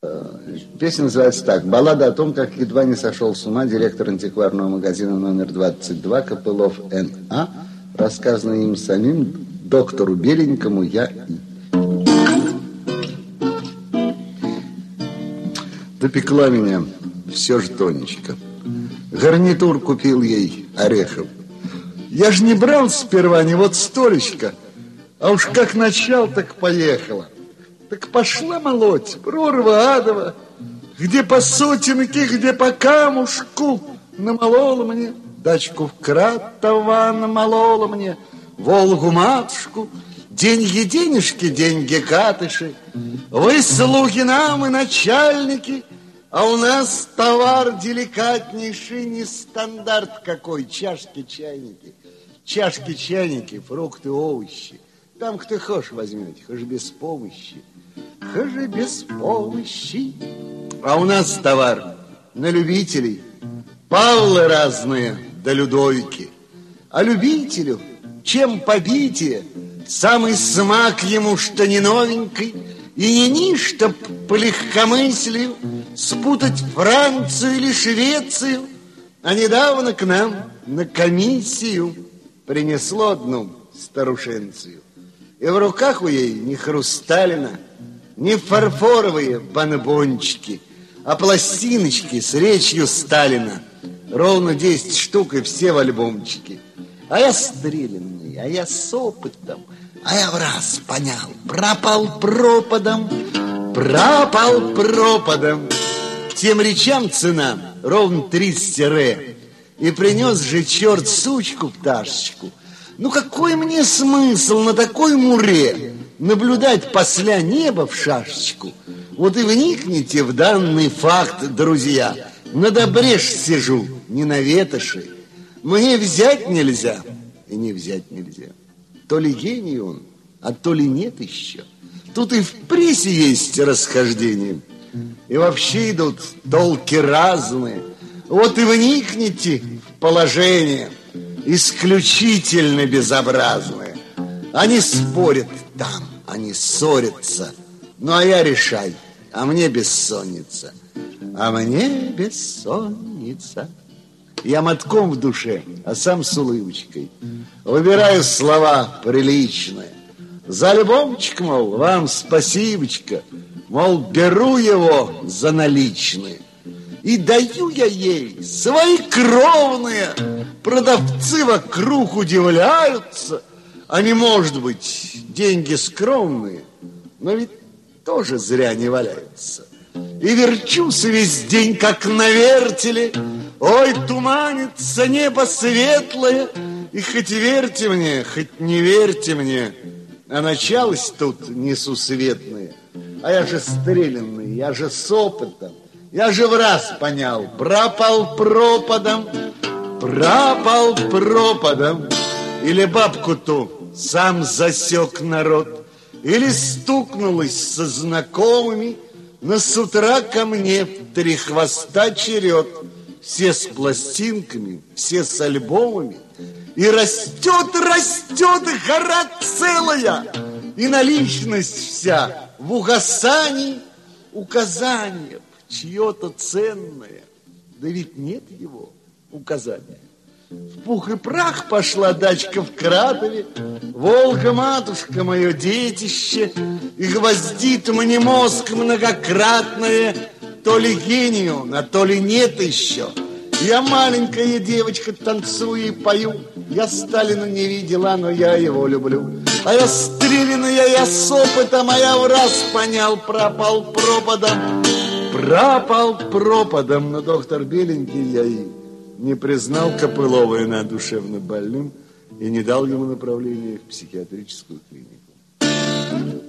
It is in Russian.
Песня называется так. Баллада о том, как едва не сошел с ума директор антикварного магазина номер 22 Копылов Н.А., рассказанный им самим доктору Беленькому Я.И. Допекла меня все же Тонечка. Гарнитур купил ей орехов. Я ж не брал сперва ни вот столечко, а уж как начал, так поехала. Так пошла молоть, прорва адова, где по сотенке, где по камушку. Намолола мне, дачку в Кратово намолола мне, Волгу-матушку, деньги-денежки, деньги-катыши. Вы слуги нам и начальники, а у нас товар деликатнейший, не стандарт какой, чашки-чайники. Чашки-чайники, фрукты, овощи. Там кто хошь возьмете, хоть без помощи. Хоть без помощи. А у нас товар на любителей. Павлы разные, да Людовики. А любителю, чем побитие, самый смак ему, что не новенький, и не ничто по легкомыслию спутать Францию или Швецию. А недавно к нам на комиссию принесло одну старушенцию. И в руках у ей не хрусталина, не фарфоровые бонбончики, а пластиночки с речью Сталина. Ровно 10 штук и все в альбомчике. А я стрелянный, а я с опытом, а я в раз понял, пропал пропадом, пропал пропадом. К тем речам цена ровно 300 ре. И принес же черт сучку-пташечку. Ну какой мне смысл на такой муре наблюдать посля неба в шашечку? Вот и вникните в данный факт, друзья. На добреш сижу, не на ветоши. Мне взять нельзя и не взять нельзя. То ли гений он, а то ли нет еще. Тут и в прессе есть расхождения. И вообще идут толки разные. Вот и вникните в положение. Исключительно безобразные. Они спорят там, они ссорятся. Ну, а я решай, а мне бессонница. А мне бессонница. Я мотком в душе, а сам с улыбочкой. Выбираю слова приличные. За альбомчик, мол, вам спасибочка. Мол, беру его за наличные. И даю я ей свои кровные. Продавцы вокруг удивляются. Они, может быть, деньги скромные, но ведь тоже зря не валяются. И верчусь весь день, как на вертеле. Ой, туманится небо светлое. И хоть верьте мне, хоть не верьте мне, а началось тут несусветное. А я же стрелянный, я же с опытом. Я же в раз понял, пропал пропадом, пропал пропадом. Или бабку ту сам засек народ, или стукнулась со знакомыми, но с утра ко мне в 3 хвоста черед. Все с пластинками, все с альбомами. И растет, растет гора целая, и наличность вся в угасании, указания чье-то ценное, да ведь нет его указания. В пух и прах пошла дачка в Кратове, Волга-матушка мое детище, и гвоздит мне мозг многократное, то ли гений он, а то ли нет еще. Я маленькая девочка, танцую и пою, я Сталина не видела, но я его люблю. А я стрелянная, я с опытом, а я в раз понял, пропал пропадом. Пропал пропадом, но доктор Беленький Я.И. не признал Копылова Н.А. душевно больным и не дал ему направления в психиатрическую клинику.